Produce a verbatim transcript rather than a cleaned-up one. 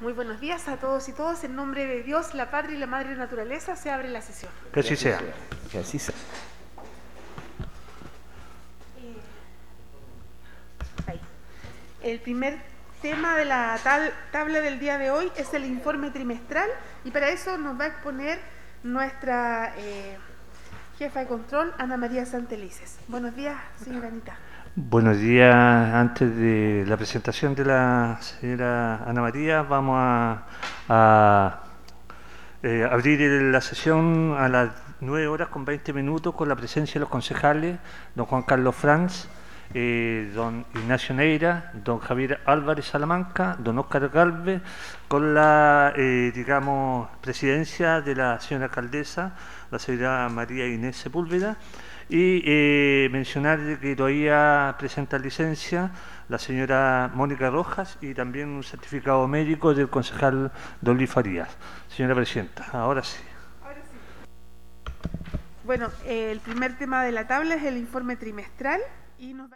Muy buenos días a todos y todas. En nombre de Dios, la Patria y la Madre Naturaleza, se abre la sesión. Que así sea. Que así sea. Ahí. El primer tema de la tal, tabla del día de hoy es el informe trimestral, y para eso nos va a exponer nuestra eh, jefa de control, Ana María Santelices. Buenos días, señora Anita. Buenos días. Antes de la presentación de la señora Ana María, vamos a, a eh, abrir la sesión a las nueve horas con veinte minutos con la presencia de los concejales, don Juan Carlos Franz, eh, don Ignacio Neira, don Javier Álvarez Salamanca, don Óscar Galvez, con la, eh, digamos, presidencia de la señora alcaldesa, la señora María Inés Sepúlveda. Y eh, mencionar que todavía presenta licencia la señora Mónica Rojas y también un certificado médico del concejal Don Luis Farías. Señora Presidenta, ahora sí. Ahora sí. Bueno, eh, el primer tema de la tabla es el informe trimestral y nos va